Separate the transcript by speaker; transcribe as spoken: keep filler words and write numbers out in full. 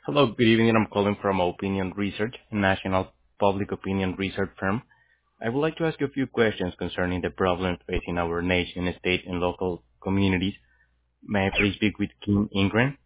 Speaker 1: Hello, good evening. I'm calling from Opinion Research, a national public opinion research firm. I would like to ask you a few questions concerning the problems facing our nation, state, and local communities. May I please speak with Kim Ingren?